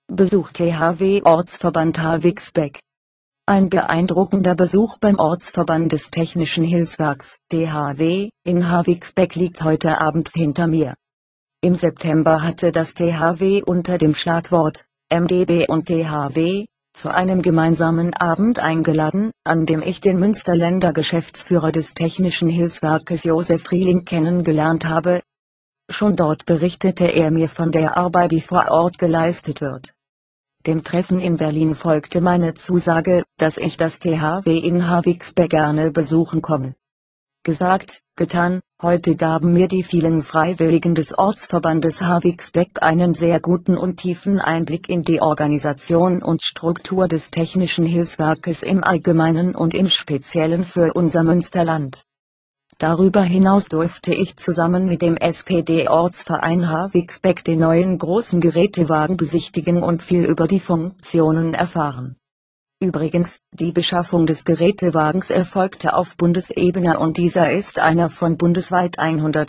Besuch THW Ortsverband Havixbeck. Ein beeindruckender Besuch beim Ortsverband des Technischen Hilfswerks (THW) in Havixbeck liegt heute Abend hinter mir. Im September hatte das THW unter dem Schlagwort MdB und THW zu einem gemeinsamen Abend eingeladen, an dem ich den Münsterländer Geschäftsführer des Technischen Hilfswerkes Josef Frieling kennengelernt habe. Schon dort berichtete er mir von der Arbeit, die vor Ort geleistet wird. Dem Treffen in Berlin folgte meine Zusage, dass ich das THW in Havixbeck gerne besuchen komme. Gesagt, getan, heute gaben mir die vielen Freiwilligen des Ortsverbandes Havixbeck einen sehr guten und tiefen Einblick in die Organisation und Struktur des Technischen Hilfswerkes im Allgemeinen und im Speziellen für unser Münsterland. Darüber hinaus durfte ich zusammen mit dem SPD-Ortsverein Havixbeck den neuen großen Gerätewagen besichtigen und viel über die Funktionen erfahren. Übrigens, die Beschaffung des Gerätewagens erfolgte auf Bundesebene und dieser ist einer von bundesweit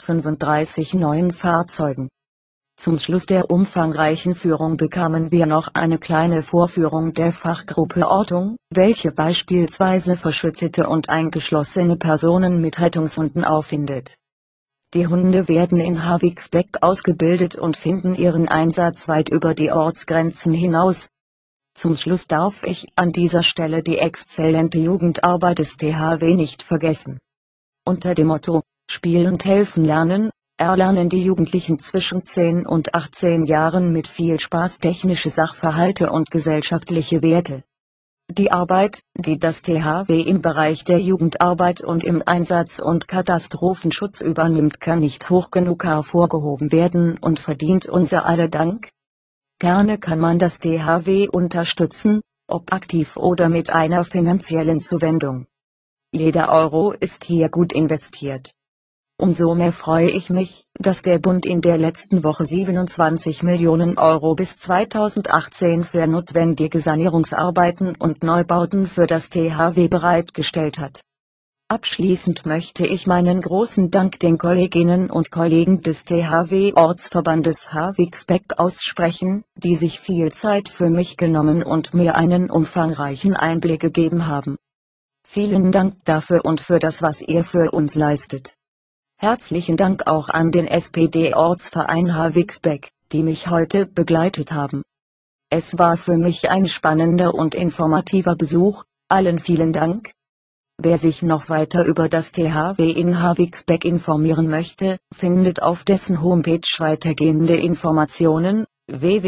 135 neuen Fahrzeugen. Zum Schluss der umfangreichen Führung bekamen wir noch eine kleine Vorführung der Fachgruppe Ortung, welche beispielsweise verschüttete und eingeschlossene Personen mit Rettungshunden auffindet. Die Hunde werden in Havixbeck ausgebildet und finden ihren Einsatz weit über die Ortsgrenzen hinaus. Zum Schluss darf ich an dieser Stelle die exzellente Jugendarbeit des THW nicht vergessen. Unter dem Motto Spiel und helfen lernen, erlernen die Jugendlichen zwischen 10 und 18 Jahren mit viel Spaß technische Sachverhalte und gesellschaftliche Werte. Die Arbeit, die das THW im Bereich der Jugendarbeit und im Einsatz- und Katastrophenschutz übernimmt, kann nicht hoch genug hervorgehoben werden und verdient unser aller Dank. Gerne kann man das THW unterstützen, ob aktiv oder mit einer finanziellen Zuwendung. Jeder Euro ist hier gut investiert. Umso mehr freue ich mich, dass der Bund in der letzten Woche 27 Millionen Euro bis 2018 für notwendige Sanierungsarbeiten und Neubauten für das THW bereitgestellt hat. Abschließend möchte ich meinen großen Dank den Kolleginnen und Kollegen des THW-Ortsverbandes Havixbeck aussprechen, die sich viel Zeit für mich genommen und mir einen umfangreichen Einblick gegeben haben. Vielen Dank dafür und für das, was ihr für uns leistet. Herzlichen Dank auch an den SPD-Ortsverein Havixbeck, die mich heute begleitet haben. Es war für mich ein spannender und informativer Besuch, allen vielen Dank. Wer sich noch weiter über das THW in Havixbeck informieren möchte, findet auf dessen Homepage weitergehende Informationen: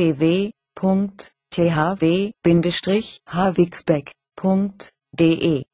www.thw-havixbeck.de